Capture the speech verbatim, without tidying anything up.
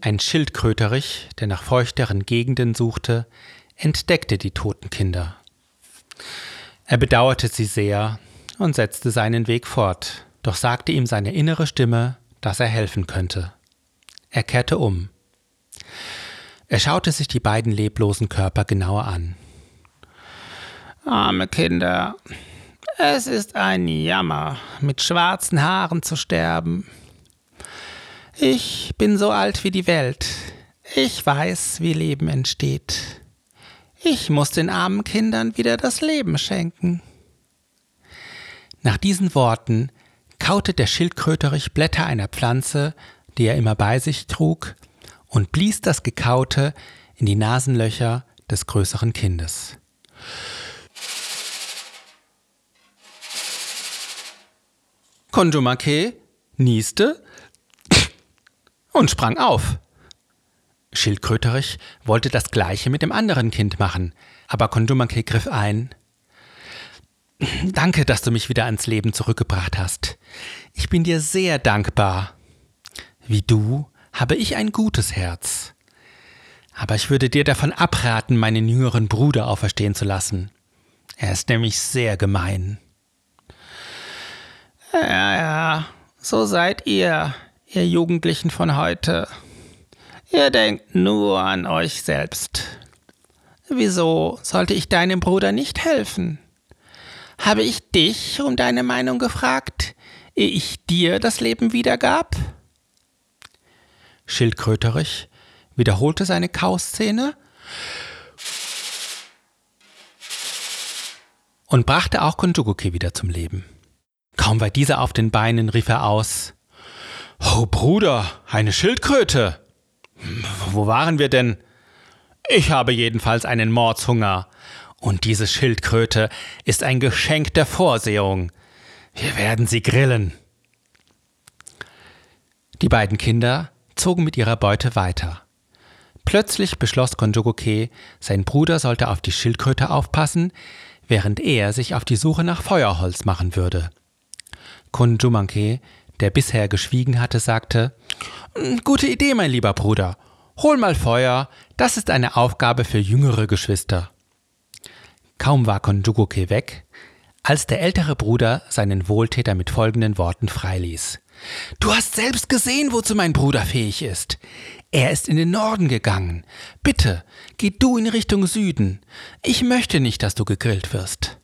Ein Schildkröterich, der nach feuchteren Gegenden suchte, entdeckte die toten Kinder. Er bedauerte sie sehr und setzte seinen Weg fort, doch sagte ihm seine innere Stimme, dass er helfen könnte. Er kehrte um. Er schaute sich die beiden leblosen Körper genauer an. »Arme Kinder, es ist ein Jammer, mit schwarzen Haaren zu sterben. Ich bin so alt wie die Welt. Ich weiß, wie Leben entsteht. Ich muss den armen Kindern wieder das Leben schenken.« Nach diesen Worten kaute der Schildkröterich Blätter einer Pflanze, die er immer bei sich trug, und blies das Gekaute in die Nasenlöcher des größeren Kindes. Konjomake nieste und sprang auf. Schildkröterich wollte das Gleiche mit dem anderen Kind machen, aber Konjomake griff ein. »Danke, dass du mich wieder ans Leben zurückgebracht hast. Ich bin dir sehr dankbar. Wie du habe ich ein gutes Herz. Aber ich würde dir davon abraten, meinen jüngeren Bruder auferstehen zu lassen. Er ist nämlich sehr gemein.« »Ja, ja, so seid ihr, ihr Jugendlichen von heute. Ihr denkt nur an euch selbst. Wieso sollte ich deinem Bruder nicht helfen? Habe ich dich um deine Meinung gefragt, ehe ich dir das Leben wiedergab?« Schildkröterich wiederholte seine Kauszene und brachte auch Konjogoke wieder zum Leben. Kaum war dieser auf den Beinen, rief er aus: »Oh Bruder, eine Schildkröte! Wo waren wir denn? Ich habe jedenfalls einen Mordshunger. Und diese Schildkröte ist ein Geschenk der Vorsehung. Wir werden sie grillen.« Die beiden Kinder zogen mit ihrer Beute weiter. Plötzlich beschloss Konjogoke, sein Bruder sollte auf die Schildkröte aufpassen, während er sich auf die Suche nach Feuerholz machen würde. Konjomake, der bisher geschwiegen hatte, sagte: »Gute Idee, mein lieber Bruder. Hol mal Feuer, das ist eine Aufgabe für jüngere Geschwister.« Kaum war Konjogoke weg, als der ältere Bruder seinen Wohltäter mit folgenden Worten freiließ: »Du hast selbst gesehen, wozu mein Bruder fähig ist. Er ist in den Norden gegangen. Bitte, geh du in Richtung Süden. Ich möchte nicht, dass du gegrillt wirst.«